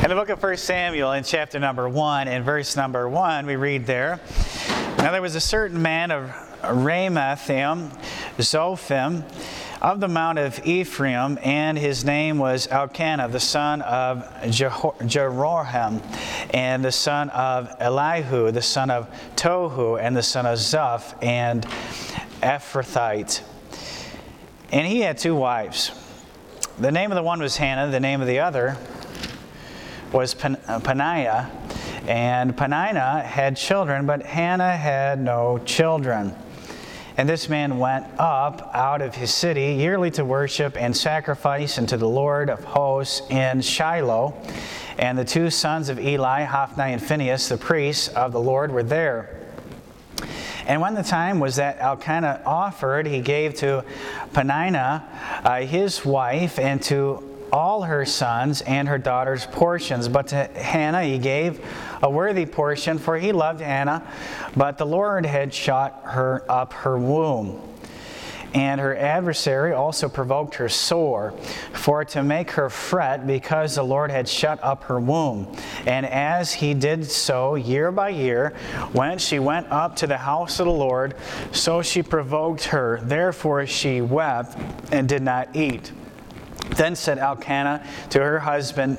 In the book of 1 Samuel, in chapter number 1, in verse number 1, we read there, "Now there was a certain man of Ramathaim, Zophim, of the mount of Ephraim, and his name was Elkanah, the son of Jeroham, and the son of Elihu, the son of Tohu, and the son of Zuph, and Ephrathite. And he had 2 wives. The name of the one was Hannah, the name of the other was Peninnah. And Peninnah had children, but Hannah had no children. And this man went up out of his city yearly to worship and sacrifice unto the Lord of hosts in Shiloh. And the 2 sons of Eli, Hophni and Phinehas, the priests of the Lord, were there. And when the time was that Elkanah offered, he gave to Peninnah his wife, and to all her sons and her daughters portions. But to Hannah he gave a worthy portion, for he loved Hannah, but the Lord had shut her up her womb. And her adversary also provoked her sore, for to make her fret, because the Lord had shut up her womb. And as he did so year by year, when she went up to the house of the Lord, so she provoked her. Therefore she wept and did not eat. Then said Elkanah to her husband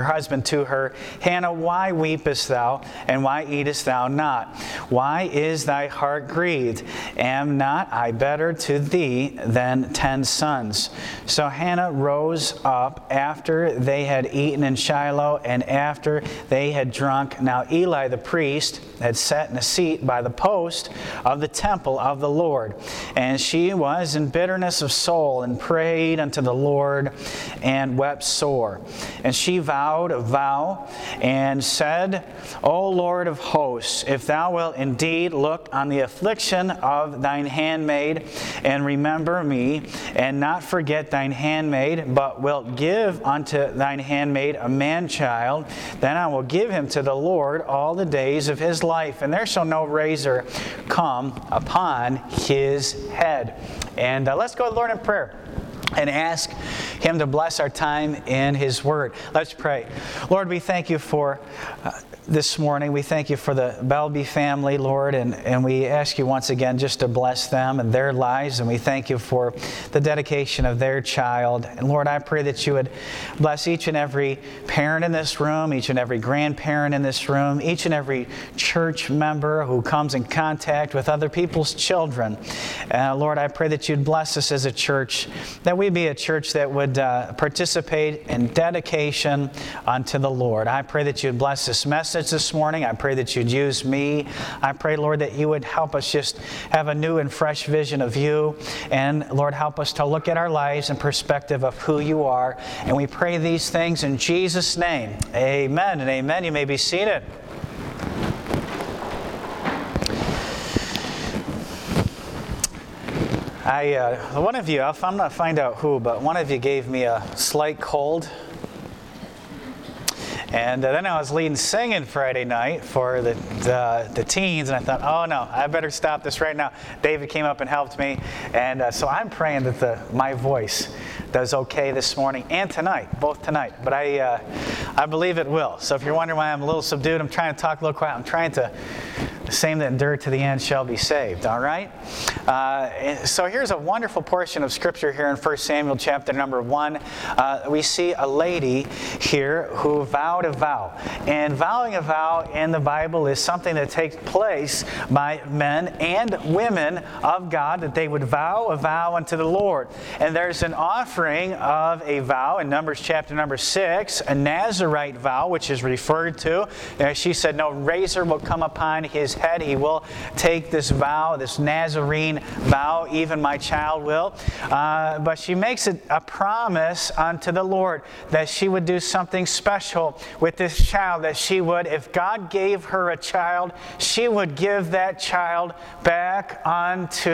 to her, Hannah, why weepest thou, and why eatest thou not? Why is thy heart grieved? Am not I better to thee than 10 sons? So Hannah rose up after they had eaten in Shiloh, and after they had drunk. Now Eli the priest had sat in a seat by the post of the temple of the Lord. And she was in bitterness of soul, and prayed unto the Lord, and wept sore. And she vowed a vow, and said, O Lord of hosts, if thou wilt indeed look on the affliction of thine handmaid, and remember me, and not forget thine handmaid, but wilt give unto thine handmaid a man-child, then I will give him to the Lord all the days of his life, and there shall no razor come upon his head." And let's go to the Lord in prayer and ask Him to bless our time in His Word. Let's pray. Lord, we thank You for this morning. We thank You for the Belby family, Lord, and we ask You once again just to bless them and their lives, and we thank You for the dedication of their child. And Lord, I pray that You would bless each and every parent in this room, each and every grandparent in this room, each and every church member who comes in contact with other people's children. Lord, I pray that You'd bless us as a church, that we be a church that would participate in dedication unto the Lord. I pray that You'd bless this message this morning. I pray that You'd use me. I pray, Lord, that You would help us just have a new and fresh vision of You. And Lord, help us to look at our lives in perspective of who You are. And we pray these things in Jesus' name. Amen and amen. You may be seated. One of you, I'm not find out who, but one of you gave me a slight cold. And then I was leading singing Friday night for the teens, and I thought, oh no, I better stop this right now. David came up and helped me, and so I'm praying that my voice does okay this morning and tonight, both tonight. But I believe it will. So if you're wondering why I'm a little subdued, I'm trying to talk a little quiet. I'm trying to. The same that endure to the end shall be saved, all right? So here's a wonderful portion of Scripture here in 1 Samuel chapter number 1. We see a lady here who vowed a vow. And vowing a vow in the Bible is something that takes place by men and women of God, that they would vow a vow unto the Lord. And there's an offering of a vow in Numbers chapter number 6, a Nazirite vow, which is referred to. She said, no razor will come upon his head. He will take this vow, this Nazarene vow, even my child will. But she makes it a promise unto the Lord that she would do something special with this child, that she would, if God gave her a child, she would give that child back unto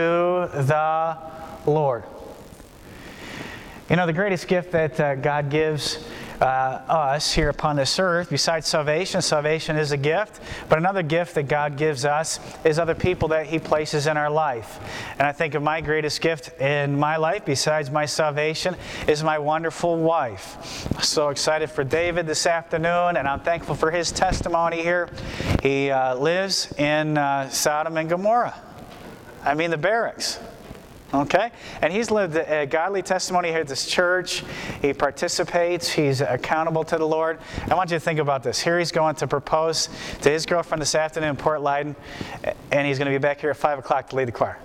the Lord. You know, the greatest gift that God gives us here upon this earth. Besides salvation, salvation is a gift, but another gift that God gives us is other people that He places in our life. And I think of my greatest gift in my life, besides my salvation, is my wonderful wife. So excited for David this afternoon, and I'm thankful for his testimony here. He lives in Sodom and Gomorrah. I mean the barracks. Okay? And he's lived a godly testimony here at this church. He participates. He's accountable to the Lord. I want you to think about this. Here he's going to propose to his girlfriend this afternoon in Port Leyden, and he's going to be back here at 5 o'clock to lead the choir.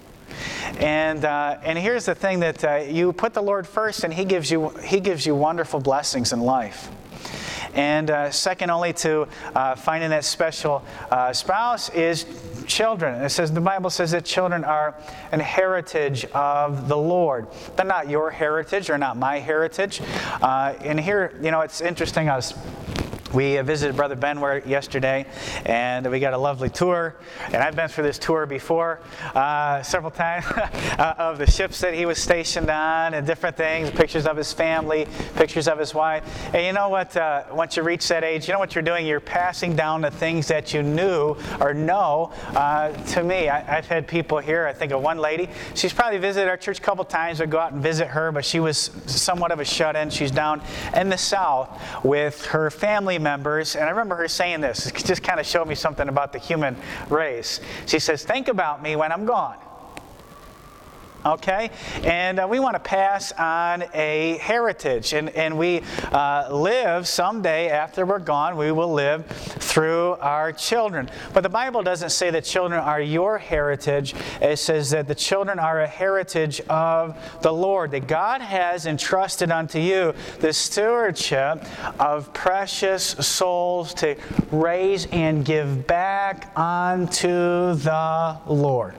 And here's the thing, that you put the Lord first, and He gives you wonderful blessings in life. And second only to finding that special spouse is children. The Bible says that children are an heritage of the Lord. They're not your heritage, or not my heritage. And here, it's interesting. We visited Brother Benware yesterday, and we got a lovely tour. And I've been through this tour before several times of the ships that he was stationed on and different things, pictures of his family, pictures of his wife. And you know what? Once you reach that age, you know what you're doing? You're passing down the things that you knew or know to me. I've had people here. I think of one lady. She's probably visited our church a couple times. I go out and visit her, but she was somewhat of a shut-in. She's down in the South with her family members, and I remember her saying this. It just kind of showed me something about the human race. She says, think about me when I'm gone. Okay? And we want to pass on a heritage. And we live someday after we're gone, we will live through our children. But the Bible doesn't say that children are your heritage. It says that the children are a heritage of the Lord. That God has entrusted unto you the stewardship of precious souls to raise and give back unto the Lord.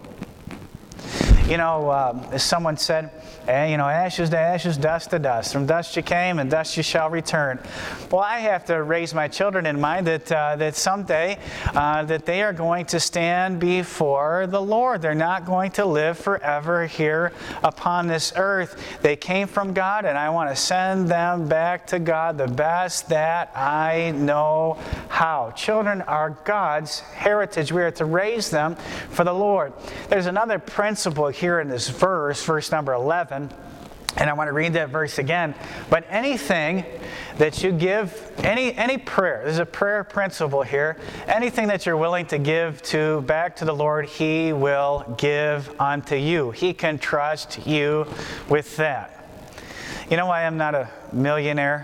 As someone said, ashes to ashes, dust to dust. From dust you came, and dust you shall return. Well, I have to raise my children in mind that someday that they are going to stand before the Lord. They're not going to live forever here upon this earth. They came from God, and I want to send them back to God the best that I know how. Children are God's heritage. We are to raise them for the Lord. There's another principle here in this verse number 11, and I want to read that verse again. But anything that you give, any prayer, there's a prayer principle here. Anything that you're willing to give back to the Lord, He will give unto you. He can trust you with that. You know why I'm not a millionaire?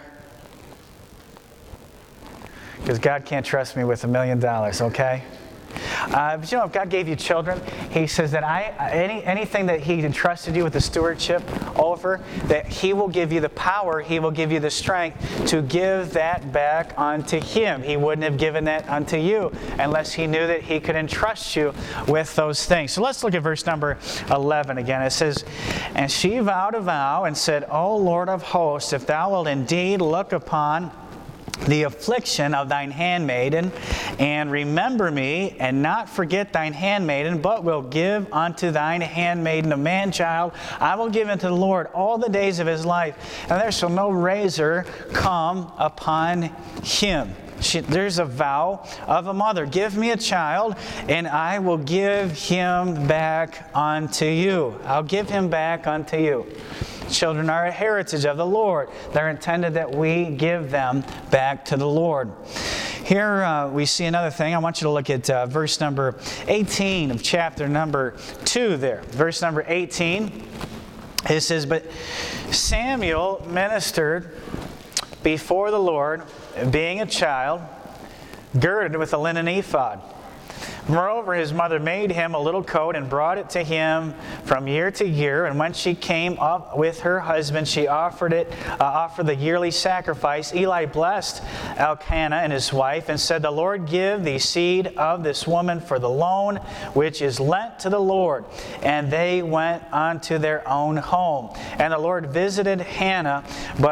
Because God can't trust me with $1 million, okay? But if God gave you children, He says that anything that He entrusted you with the stewardship over, that He will give you the power, He will give you the strength to give that back unto Him. He wouldn't have given that unto you unless He knew that He could entrust you with those things. So let's look at verse number 11 again. It says, and she vowed a vow and said, O Lord of hosts, if Thou wilt indeed look upon the affliction of Thine handmaiden, and remember me, and not forget Thine handmaiden, but will give unto Thine handmaiden a man-child, I will give unto the Lord all the days of his life, and there shall no razor come upon him. There's a vow of a mother. Give me a child, and I will give him back unto you. I'll give him back unto you. Children are a heritage of the Lord. They're intended that we give them back to the Lord. Here we see another thing. I want you to look at verse number 18 of chapter number 2 there. Verse number 18. It says, but Samuel ministered before the Lord, being a child, girded with a linen ephod. Moreover, his mother made him a little coat and brought it to him from year to year. And when she came up with her husband, she offered the yearly sacrifice. Eli blessed Elkanah and his wife and said, the Lord give the seed of this woman for the loan which is lent to the Lord. And they went unto their own home. And the Lord visited Hannah, but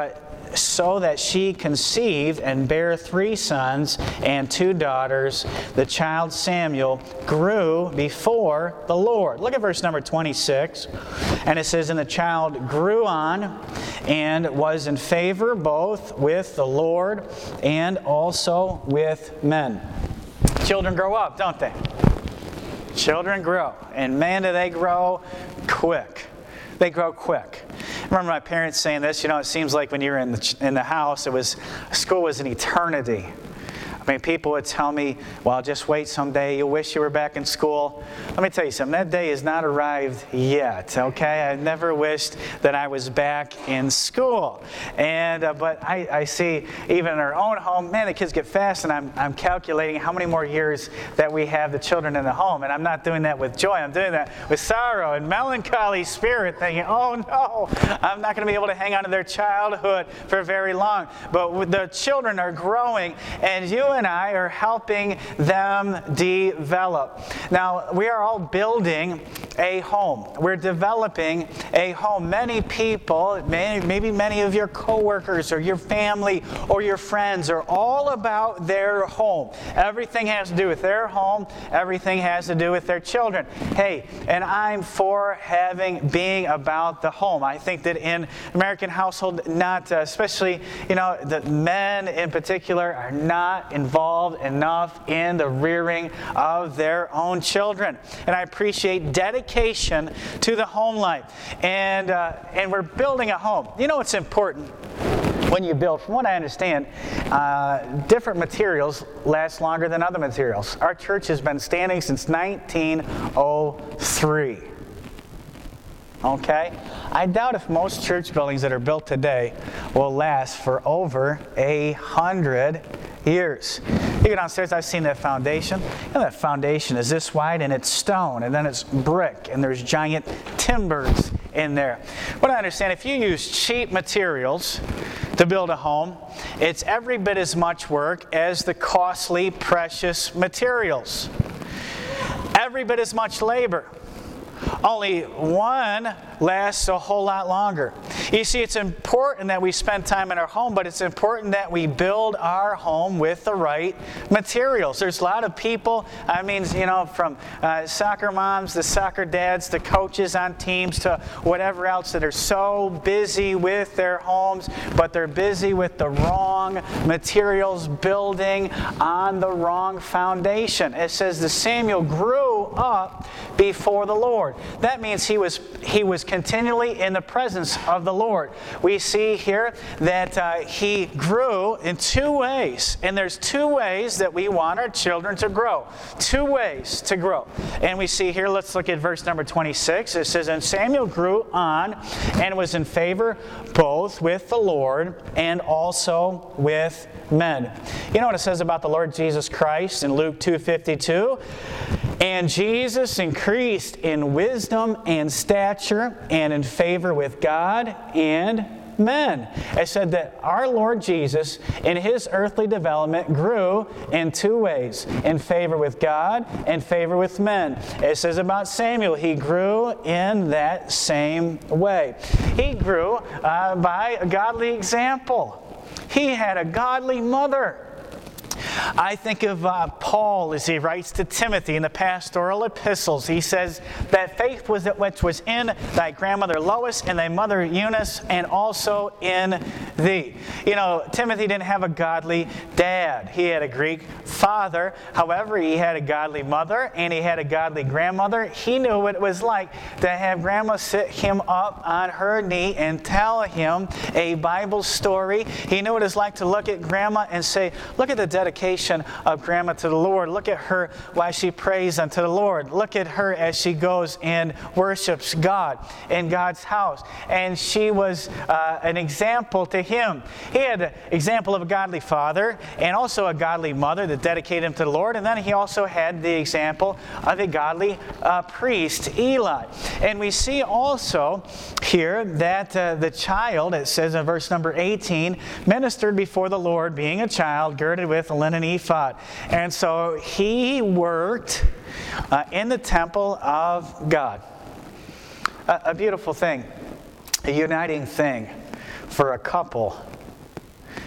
so that she conceived and bare 3 sons and 2 daughters. The child Samuel grew before the Lord. Look at verse number 26. And it says, and the child grew on and was in favor both with the Lord and also with men. Children grow up, don't they? Children grow. And man, do they grow quick. They grow quick. I remember my parents saying this, it seems like when you were in the house, school was an eternity. I mean, people would tell me, well, just wait someday, you'll wish you were back in school. Let me tell you something, that day has not arrived yet, okay? I've never wished that I was back in school. But I see, even in our own home, man, the kids get fast, and I'm calculating how many more years that we have the children in the home. And I'm not doing that with joy, I'm doing that with sorrow and melancholy spirit, thinking, oh no, I'm not going to be able to hang on to their childhood for very long. But the children are growing, and you and I are helping them develop. Now, we are all building a home. We're developing a home. Many people, maybe many of your coworkers or your family or your friends are all about their home. Everything has to do with their home. Everything has to do with their children. Hey, and I'm for being about the home. I think that in American household, not especially, the men in particular are not involved enough in the rearing of their own children. And I appreciate dedication to the home life. And we're building a home. It's important when you build, from what I understand, different materials last longer than other materials. Our church has been standing since 1903. Okay? I doubt if most church buildings that are built today will last for over 100 years. You go downstairs, I've seen that foundation. That foundation is this wide, and it's stone, and then it's brick, and there's giant timbers in there. What I understand, if you use cheap materials to build a home, it's every bit as much work as the costly, precious materials. Every bit as much labor. Only one lasts a whole lot longer. You see, it's important that we spend time in our home, but it's important that we build our home with the right materials. There's a lot of people, from soccer moms to soccer dads to coaches on teams to whatever else, that are so busy with their homes, but they're busy with the wrong materials, building on the wrong foundation. It says that Samuel grew up before the Lord. That means he was continually in the presence of the Lord. We see here that he grew in 2 ways. And there's 2 ways that we want our children to grow. 2 ways to grow. And we see here, let's look at verse number 26. It says, and Samuel grew on and was in favor both with the Lord and also with men. You know what it says about the Lord Jesus Christ in Luke 2:52? And Jesus increased in wisdom and stature and in favor with God and men. It said that our Lord Jesus, in his earthly development, grew in 2 ways: in favor with God and favor with men. It says about Samuel, he grew in that same way. He grew by a godly example. He had a godly mother. I think of Paul as he writes to Timothy in the pastoral epistles. He says that faith was that which was in thy grandmother Lois and thy mother Eunice, and also in thee. Timothy didn't have a godly dad. He had a Greek father. However, he had a godly mother and he had a godly grandmother. He knew what it was like to have grandma sit him up on her knee and tell him a Bible story. He knew what it was like to look at grandma and say, look at the dedication of grandma to the Lord. Look at her while she prays unto the Lord. Look at her as she goes and worships God in God's house. And she was an example to him. He had an example of a godly father and also a godly mother that dedicated him to the Lord. And then he also had the example of a godly priest, Eli. And we see also here that the child, it says in verse number 18, ministered before the Lord, being a child, girded with a linen ephod. And so he worked in the temple of God. A beautiful thing, a uniting thing for a couple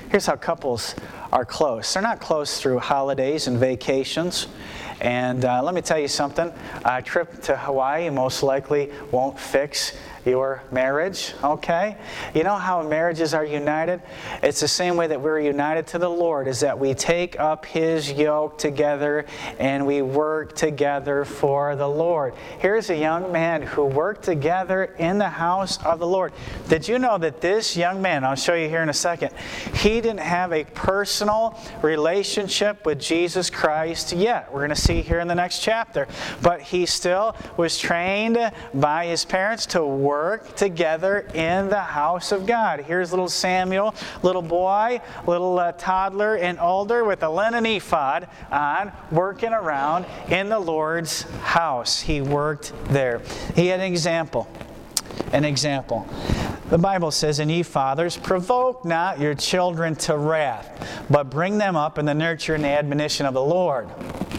Here's how couples are close. They're not close through holidays and vacations. And let me tell you something. A trip to Hawaii most likely won't fix your marriage, okay? You know how marriages are united? It's the same way that we're united to the Lord, is that we take up His yoke together and we work together for the Lord. Here's a young man who worked together in the house of the Lord. Did you know that this young man, I'll show you here in a second, he didn't have a personal relationship with Jesus Christ yet. We're going to see here in the next chapter. But he still was trained by his parents to work together in the house of God. Here's little Samuel, little boy, little toddler and older with a linen ephod on, working around in the Lord's house. He worked there. He had an example. An example. The Bible says, "And ye fathers, provoke not your children to wrath, but bring them up in the nurture and the admonition of the Lord."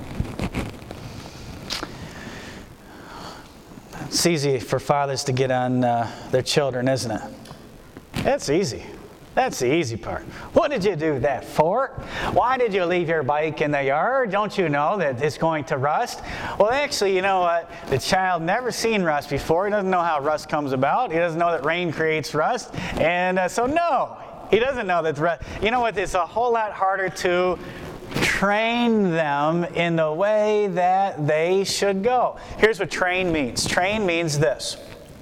It's easy for fathers to get on their children, isn't it? It's easy. That's the easy part. What did you do that for? Why did you leave your bike in the yard? Don't you know that it's going to rust? Well, actually, you know what? The child never seen rust before. He doesn't know how rust comes about. He doesn't know that rain creates rust. And so no, he doesn't know that rust. You know what? It's a whole lot harder to train them in the way that they should go. Here's what train means. Train means this.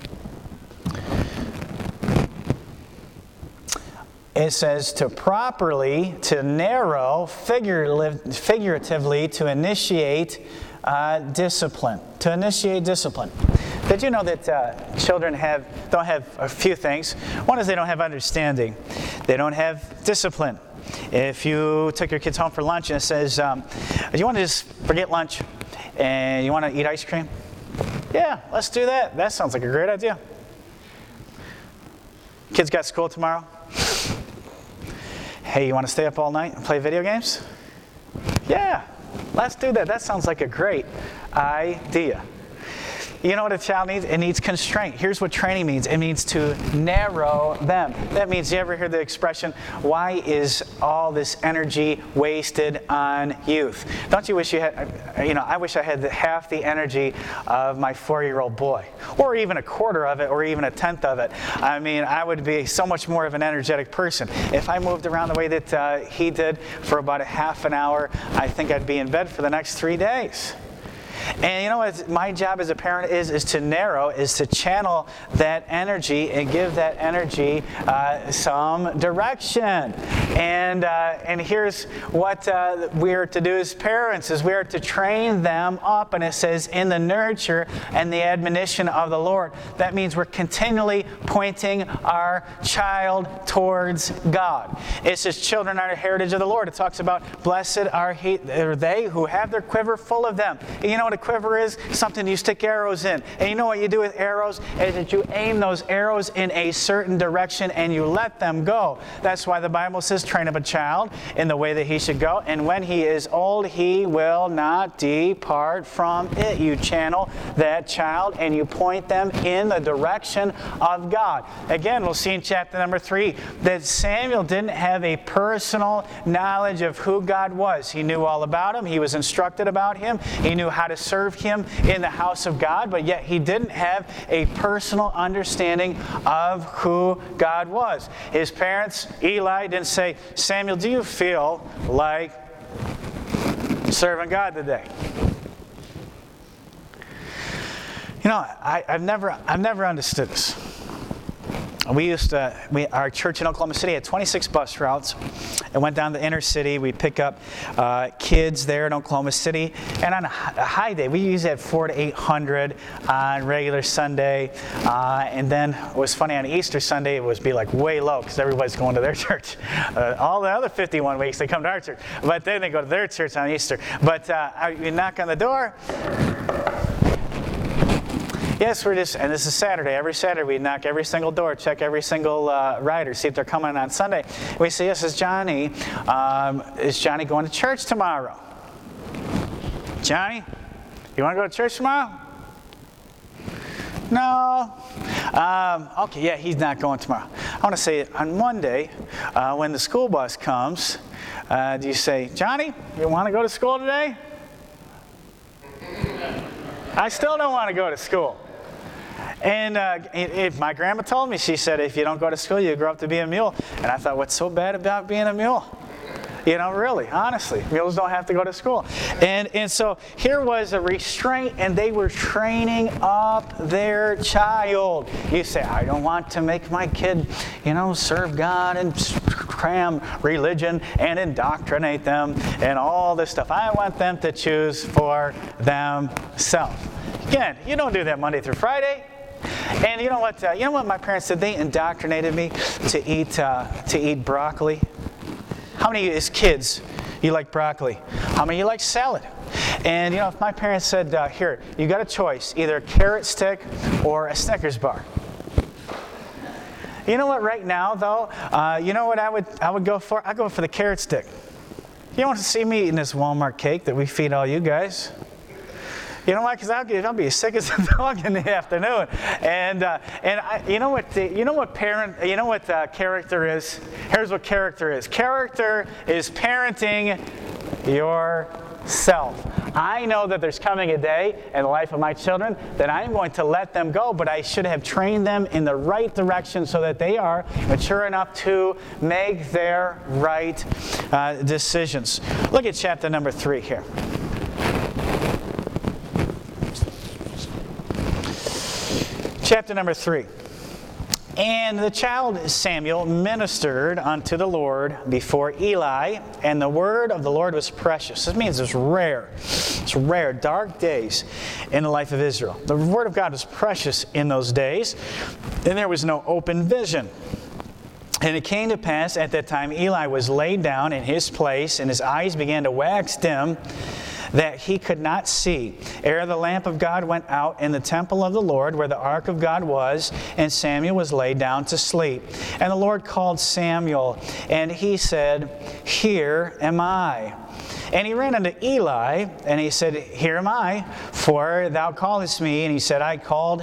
It says to properly, to narrow, figuratively, to initiate discipline. To initiate discipline. Did you know that children don't have a few things? One is they don't have understanding. They don't have discipline. If you took your kids home for lunch and it says, do you want to just forget lunch and you want to eat ice cream? Yeah, let's do that. That sounds like a great idea. Kids got school tomorrow? Hey, you want to stay up all night and play video games? Yeah, let's do that. That sounds like a great idea. You know what a child needs? It needs constraint. Here's what training means. It means to narrow them. That means, you ever hear the expression, why is all this energy wasted on youth? Don't you wish you had, I wish I had half the energy of my 4-year-old boy, or even a quarter of it, or even a tenth of it. I mean, I would be so much more of an energetic person. If I moved around the way that he did for about a half an hour, I think I'd be in bed for the next 3 days. And you know what my job as a parent is to narrow, is to channel that energy and give that energy some direction. And here's what we are to do as parents, is we are to train them up. And it says, in the nurture and the admonition of the Lord. That means we're continually pointing our child towards God. It says, children are the heritage of the Lord. It talks about, blessed are they who have their quiver full of them. And you know what a quiver is? Something you stick arrows in. And you know what you do with arrows? Is that you aim those arrows in a certain direction and you let them go. That's why the Bible says, train up a child in the way that he should go, and when he is old, he will not depart from it. You channel that child and you point them in the direction of God. Again, we'll see in chapter number 3 that Samuel didn't have a personal knowledge of who God was. He knew all about him. He was instructed about him. He knew how to serve him in the house of God, but yet he didn't have a personal understanding of who God was. His parents, Eli, didn't say, Samuel, do you feel like serving God today? You know, I've never understood this. Our church in Oklahoma City had 26 bus routes and went down the inner city. We'd pick up kids there in Oklahoma City. And on a high day, we usually had 400 to 800 on regular Sunday. And then it was funny, on Easter Sunday, it would be like way low because everybody's going to their church. All the other 51 weeks, they come to our church. But then they go to their church on Easter. But you knock on the door. Yes, and this is Saturday. Every Saturday we knock every single door, check every single rider, see if they're coming on Sunday. We say, yes, is Johnny going to church tomorrow? Johnny, you want to go to church tomorrow? No. Okay, yeah, he's not going tomorrow. I want to say on Monday, when the school bus comes, do you say, Johnny, you want to go to school today? I still don't want to go to school. And my grandma told me, she said, if you don't go to school, you grow up to be a mule. And I thought, what's so bad about being a mule? You know, really, honestly, mules don't have to go to school. And so here was a restraint, and they were training up their child. You say, I don't want to make my kid, serve God and cram religion and indoctrinate them and all this stuff. I want them to choose for themselves. Again, you don't do that Monday through Friday. And you know what my parents did? They indoctrinated me to eat broccoli. How many of you as kids, you like broccoli? How many of you like salad? And if my parents said, here, you got a choice, either a carrot stick or a Snickers bar. You know what, right now though, you know what I would go for? I'd go for the carrot stick. You don't want to see me eating this Walmart cake that we feed all you guys. You know why? Because I'll be as sick as a dog in the afternoon. And you know what character is? Here's what character is. Character is parenting yourself. I know that there's coming a day in the life of my children that I'm going to let them go, but I should have trained them in the right direction so that they are mature enough to make their right decisions. Look at chapter number 3 here. Chapter number 3. And the child Samuel ministered unto the Lord before Eli, and the word of the Lord was precious. This means it's rare. It's rare, dark days in the life of Israel. The word of God was precious in those days, and there was no open vision. And it came to pass at that time Eli was laid down in his place, and his eyes began to wax dim, that he could not see, ere the lamp of God went out in the temple of the Lord, where the ark of God was, and Samuel was laid down to sleep. And the Lord called Samuel, and he said, Here am I. And he ran unto Eli, and he said, Here am I, for thou callest me. And he said, I called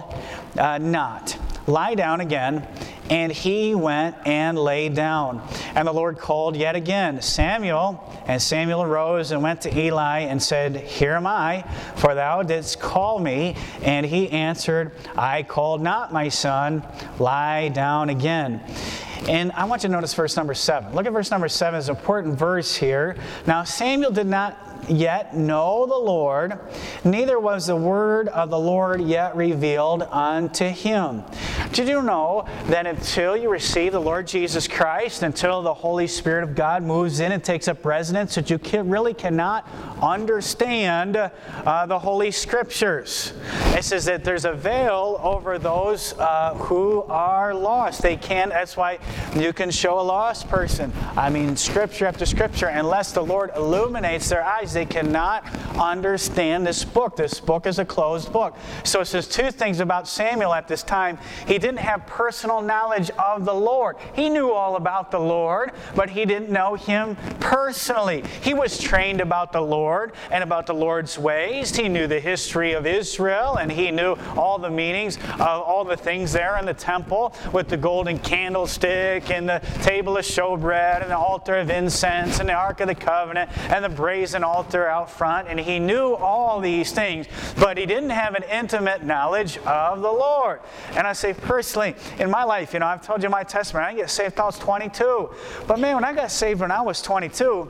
not. Lie down again. And he went and lay down. And the Lord called yet again, Samuel. And Samuel arose and went to Eli and said, Here am I, for thou didst call me. And he answered, I called not, my son. Lie down again. And I want you to notice verse number 7. Look at verse number 7. It's an important verse here. Now Samuel did not yet know the Lord, neither was the word of the Lord yet revealed unto him. Did you know that until you receive the Lord Jesus Christ, until the Holy Spirit of God moves in and takes up residence, that you really cannot understand the Holy Scriptures? It says that there's a veil over those who are lost. They can't. That's why you can show a lost person, Scripture after Scripture, unless the Lord illuminates their eyes, they cannot understand this book. This book is a closed book. So it says two things about Samuel at this time. He didn't have personal knowledge of the Lord. He knew all about the Lord, but he didn't know Him personally. He was trained about the Lord and about the Lord's ways. He knew the history of Israel, and he knew all the meanings of all the things there in the temple with the golden candlestick and the table of showbread and the altar of incense and the Ark of the Covenant and the brazen altar out front. And he knew all these things, but he didn't have an intimate knowledge of the Lord. And I say personally, in my life, I've told you my testimony. I didn't get saved until I was 22. But man, when I got saved when I was 22,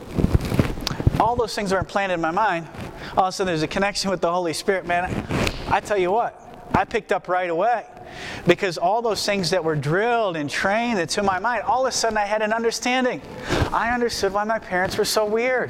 all those things were implanted in my mind. All of a sudden there's a connection with the Holy Spirit. Man, I tell you what, I picked up right away. Because all those things that were drilled and trained into my mind, all of a sudden I had an understanding. I understood why my parents were so weird.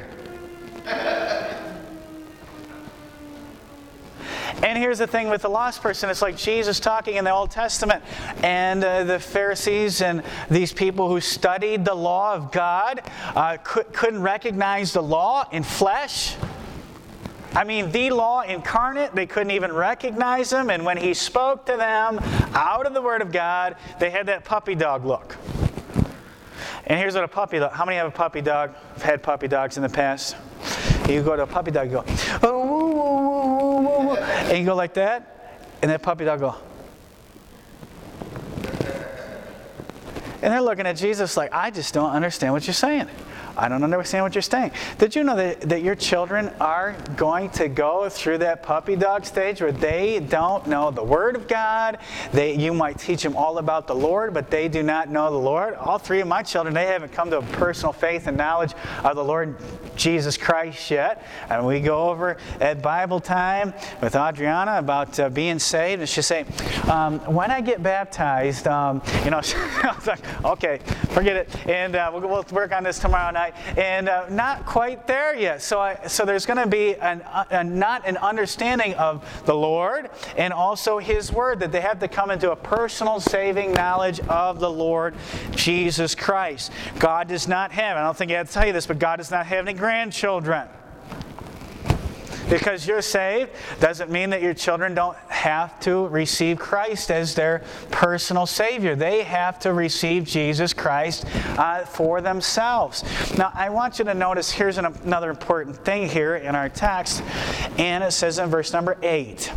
And here's the thing with the lost person. It's like Jesus talking in the Old Testament. And the Pharisees and these people who studied the law of God couldn't recognize the law in flesh. The law incarnate, they couldn't even recognize Him. And when He spoke to them out of the Word of God, they had that puppy dog look. And here's what a puppy dog. How many have a puppy dog? I've had puppy dogs in the past. You go to a puppy dog, you go, oh, woo, woo, woo, woo. And you go like that, and that puppy dog go. And they're looking at Jesus like, I just don't understand what you're saying. I don't understand what you're saying. Did you know that your children are going to go through that puppy dog stage where they don't know the Word of God? You might teach them all about the Lord, but they do not know the Lord. All three of my children, they haven't come to a personal faith and knowledge of the Lord Jesus Christ yet. And we go over at Bible time with Adriana about being saved, and she'll say, when I get baptized, I was like, okay, forget it, and we'll work on this tomorrow night. And not quite there yet. So there's going to be not an understanding of the Lord and also His Word, that they have to come into a personal saving knowledge of the Lord Jesus Christ. God does not have, I don't think I have to tell you this, but God does not have any grandchildren. Because you're saved doesn't mean that your children don't have to receive Christ as their personal Savior. They have to receive Jesus Christ for themselves. Now, I want you to notice here's another important thing here in our text, and it says in verse number 8.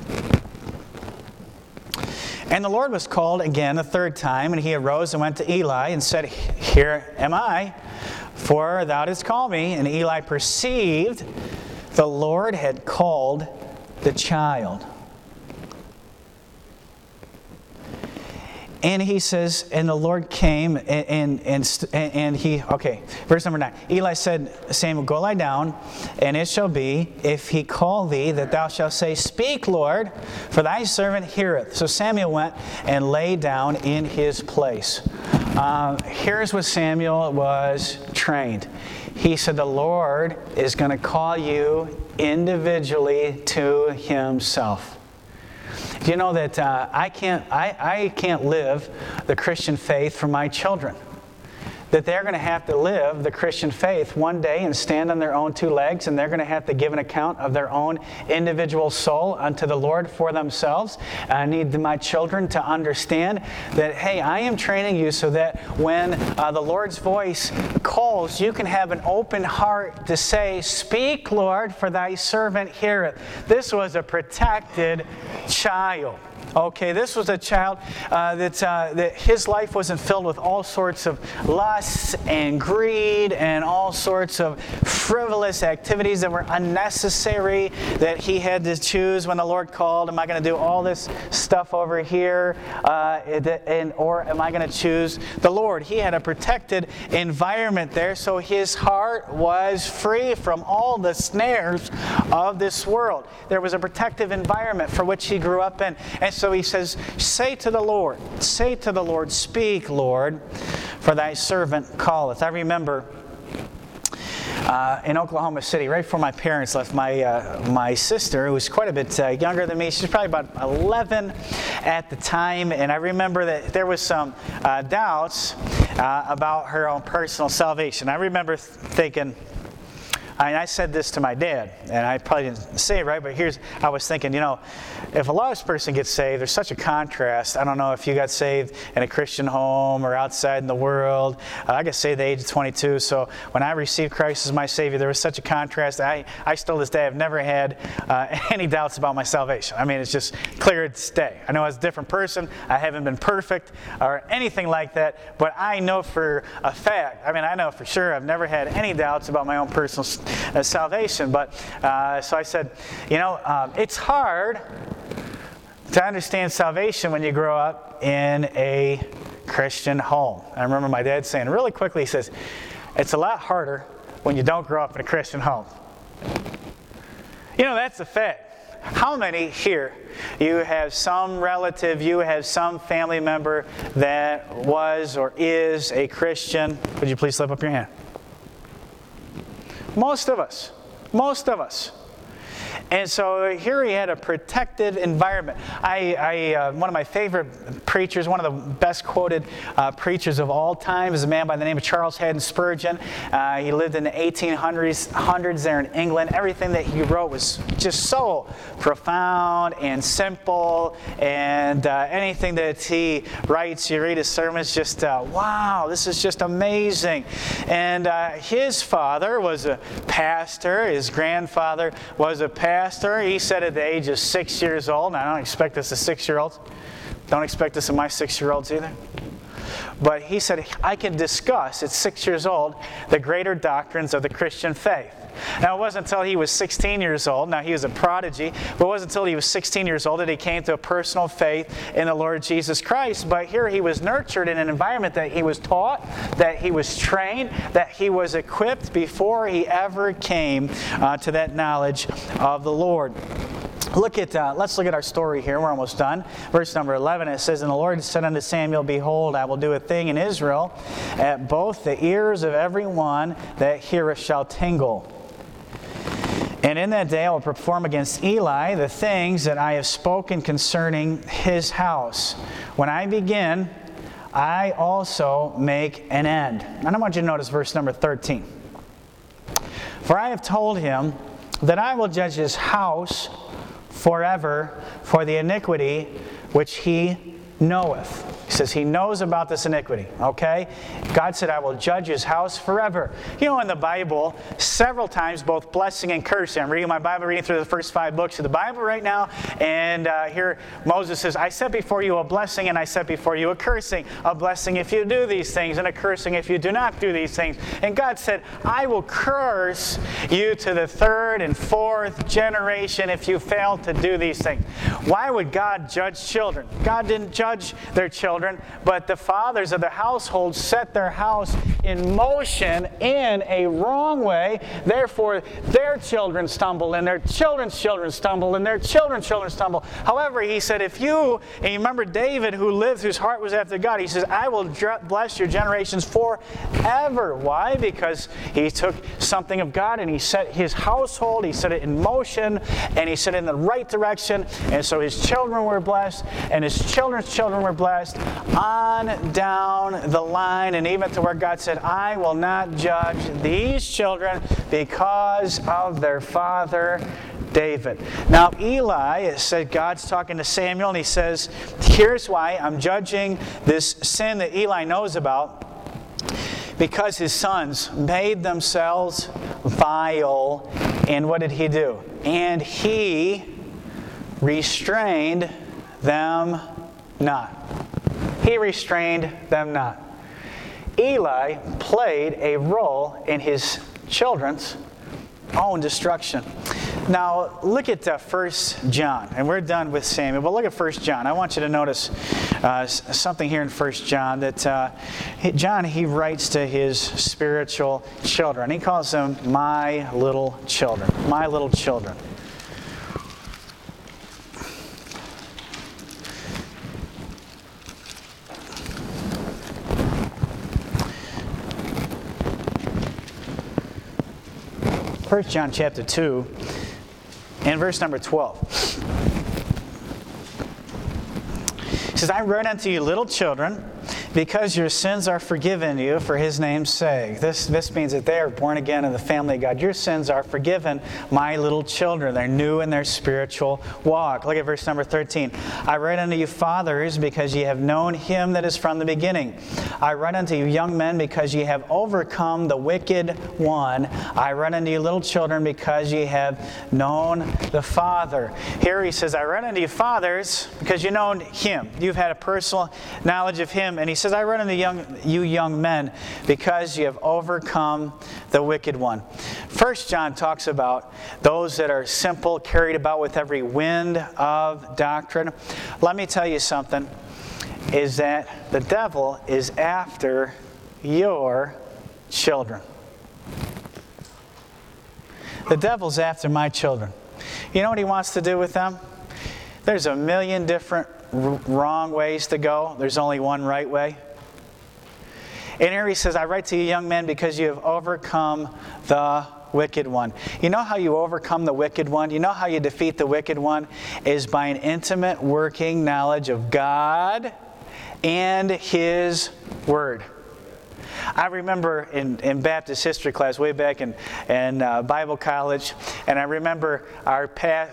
And the Lord was called again a third time, and he arose and went to Eli and said, Here am I, for thou didst call me. And Eli perceived the Lord had called the child. And he says, and the Lord came and he, okay, verse number 9. Eli said, Samuel, go lie down, and it shall be, if he call thee, that thou shalt say, Speak, Lord, for thy servant heareth. So Samuel went and lay down in his place. Here's what Samuel was trained. He said, the Lord is going to call you individually to Himself. Do you know that I can't live the Christian faith for my children? That they're going to have to live the Christian faith one day and stand on their own two legs, and they're going to have to give an account of their own individual soul unto the Lord for themselves. I need my children to understand that, hey, I am training you so that when the Lord's voice calls, you can have an open heart to say, Speak, Lord, for thy servant heareth. This was a protected child. Okay, this was a child that his life wasn't filled with all sorts of lusts and greed and all sorts of frivolous activities that were unnecessary, that he had to choose when the Lord called. Am I going to do all this stuff over here, or am I going to choose the Lord? He had a protected environment there, so his heart was free from all the snares of this world. There was a protective environment for which he grew up in. And so he says, say to the Lord, Speak, Lord, for thy servant calleth. I remember in Oklahoma City, right before my parents left, my sister, who was quite a bit younger than me, she was probably about 11 at the time, and I remember that there was some doubts about her own personal salvation. I remember thinking, I said this to my dad, and I probably didn't say it right, but I was thinking, if a lost person gets saved, there's such a contrast. I don't know if you got saved in a Christian home or outside in the world. I got saved at the age of 22, so when I received Christ as my Savior, there was such a contrast. I still to this day have never had any doubts about my salvation. I mean, it's just clear as day. I know I was a different person. I haven't been perfect or anything like that, but I know for a fact, I know for sure I've never had any doubts about my own personal salvation. But so I said, it's hard to understand salvation when you grow up in a Christian home. I remember my dad saying really quickly, he says, it's a lot harder when you don't grow up in a Christian home. That's a fact. How many here, you have some relative, you have some family member that was or is a Christian? Would you please slip up your hand? Most of us. And so here he had a protected environment. One of my favorite preachers, one of the best quoted preachers of all time, is a man by the name of Charles Haddon Spurgeon. He lived in the 1800s there in England. Everything that he wrote was just so profound and simple. And anything that he writes, you read his sermons, just wow, this is just amazing. And his father was a pastor. His grandfather was a pastor. He said at the age of 6 years old, and I don't expect this of 6-year-olds. Don't expect this of my 6-year-olds either. But he said, I can discuss, at 6 years old, the greater doctrines of the Christian faith. Now, it wasn't until he was 16 years old, now he was a prodigy, but it wasn't until he was 16 years old that he came to a personal faith in the Lord Jesus Christ. But here he was nurtured in an environment that he was taught, that he was trained, that he was equipped before he ever came to that knowledge of the Lord. Let's look at our story here. We're almost done. Verse number 11, it says, And the Lord said unto Samuel, Behold, I will do a thing in Israel, at both the ears of every one that heareth shall tingle. And in that day I will perform against Eli the things that I have spoken concerning his house. When I begin, I also make an end. And I want you to notice verse number 13. For I have told him that I will judge his house forever for the iniquity which he knoweth. He says he knows about this iniquity, okay? God said, I will judge his house forever. You know, in the Bible, several times, both blessing and cursing. I'm reading my Bible, reading through the first 5 books of the Bible right now, and here Moses says, I set before you a blessing, and I set before you a cursing. A blessing if you do these things, and a cursing if you do not do these things. And God said, I will curse you to the 3rd and 4th generation if you fail to do these things. Why would God judge children? God didn't judge their children, but the fathers of the household set their house in motion in a wrong way. Therefore, their children stumble, and their children's children stumble, and their children's children stumble. However, he said, if you, and you remember David who lived, whose heart was after God, he says, I will bless your generations forever. Why? Because he took something of God and he set his household, he set it in motion, and he set it in the right direction, and so his children were blessed, and his children's children were blessed, on down the line, and even to where God said, I will not judge these children because of their father David. Now Eli, it said God's talking to Samuel, and he says, here's why I'm judging this sin that Eli knows about, because his sons made themselves vile. And what did he do? And he restrained them not. He restrained them not. Eli played a role in his children's own destruction. Now, look at 1 John, and we're done with Samuel, but look at 1 John. I want you to notice something here in 1 John, that John, he writes to his spiritual children. He calls them my little children. My little children. First John chapter 2 and verse number 12. It says, I write unto you little children, because your sins are forgiven you for his name's sake. This means that they are born again in the family of God. Your sins are forgiven, my little children. They're new in their spiritual walk. Look at verse number 13. I write unto you fathers, because ye have known him that is from the beginning. I write unto you young men, because ye have overcome the wicked one. I write unto you little children, because ye have known the Father. Here he says, I write unto you fathers, because you know him. You've had a personal knowledge of him. And he says, I write unto you young men, because you have overcome the wicked one. 1 John talks about those that are simple, carried about with every wind of doctrine. Let me tell you something, is that the devil is after your children. The devil's after my children. You know what he wants to do with them? There's a million different wrong ways to go. There's only one right way. And here he says, I write to you young men, because you have overcome the wicked one. You know how you overcome the wicked one? You know how you defeat the wicked one? Is by an intimate working knowledge of God and his word. I remember in Baptist history class way back in Bible college, and I remember our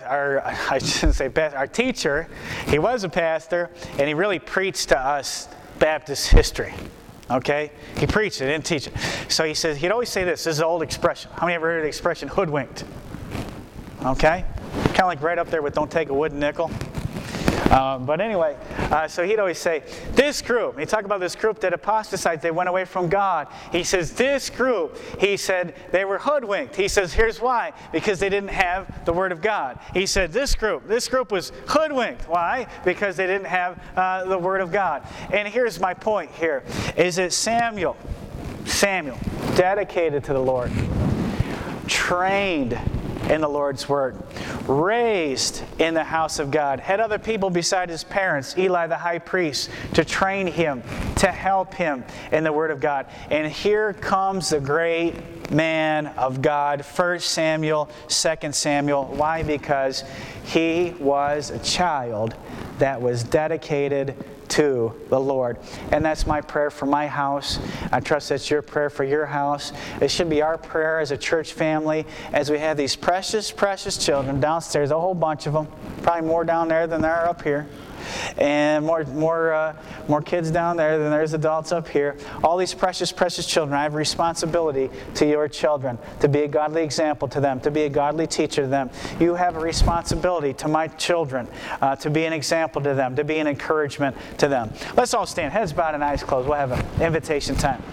teacher, he was a pastor, and he really preached to us Baptist history. Okay? He preached it, didn't teach it. So he says, he'd always say this is an old expression. How many ever heard the expression hoodwinked? Okay? Kind of like right up there with don't take a wooden nickel. But anyway, So he'd always say, this group, he talked about this group that apostatized, they went away from God. He says, this group, he said, they were hoodwinked. He says, here's why, because they didn't have the Word of God. He said, this group was hoodwinked. Why? Because they didn't have the Word of God. And here's my point here, is that Samuel, dedicated to the Lord, trained in the Lord's Word, raised in the house of God, had other people beside his parents, Eli the high priest, to train him, to help him in the Word of God. And here comes the great man of God, 1 Samuel, 2 Samuel. Why? Because he was a child that was dedicated to the Lord. And that's my prayer for my house. I trust that's your prayer for your house. It should be our prayer as a church family as we have these precious, precious children downstairs, a whole bunch of them, probably more down there than there are up here. And more kids down there than there's adults up here. All these precious, precious children. I have a responsibility to your children, to be a godly example to them, to be a godly teacher to them. You have a responsibility to my children, to be an example to them, to be an encouragement to them. Let's all stand, heads bowed and eyes closed. We'll have an invitation time.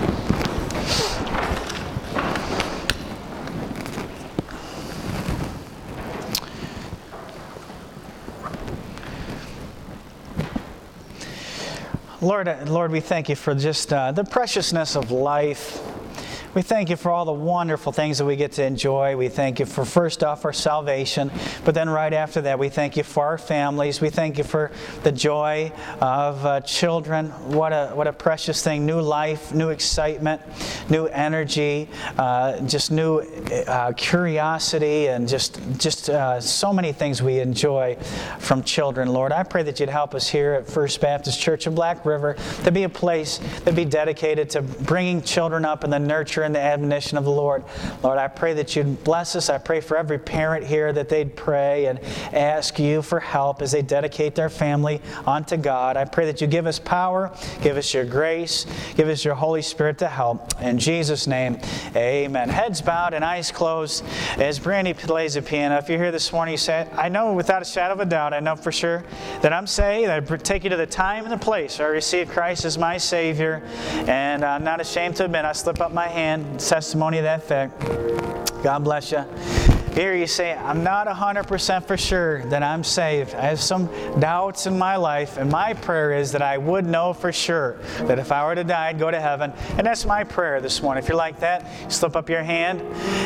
Lord, we thank you for just the preciousness of life. We thank you for all the wonderful things that we get to enjoy. We thank you for, first off, our salvation. But then right after that, we thank you for our families. We thank you for the joy of children. What a precious thing. New life, new excitement, new energy, just new curiosity, and just so many things we enjoy from children, Lord. I pray that you'd help us here at First Baptist Church of Black River to be a place that be dedicated to bringing children up in the nurture and the admonition of the Lord. Lord, I pray that you'd bless us. I pray for every parent here that they'd pray and ask you for help as they dedicate their family unto God. I pray that you give us power, give us your grace, give us your Holy Spirit to help. In Jesus' name, amen. Heads bowed and eyes closed as Brandy plays the piano. If you're here this morning, you say, I know without a shadow of a doubt, I know for sure that I'm saved. I take you to the time and the place where I received Christ as my Savior, and I'm not ashamed to admit I slip up my hand. Testimony of that fact. God bless you. Here you say, I'm not 100% for sure that I'm saved. I have some doubts in my life, and my prayer is that I would know for sure that if I were to die, I'd go to heaven. And that's my prayer this morning. If you're like that, slip up your hand.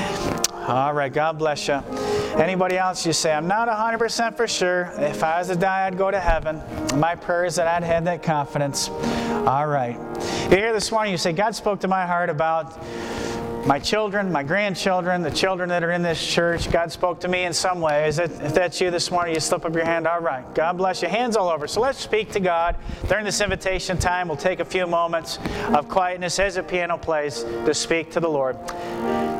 All right, God bless you. Anybody else, you say, I'm not 100% for sure. If I was to die, I'd go to heaven. My prayer is that I'd have that confidence. All right. You're here this morning, you say, God spoke to my heart about my children, my grandchildren, the children that are in this church. God spoke to me in some way. If that's you this morning, you slip up your hand. All right. God bless you. Hands all over. So let's speak to God. During this invitation time, we'll take a few moments of quietness as the piano plays to speak to the Lord.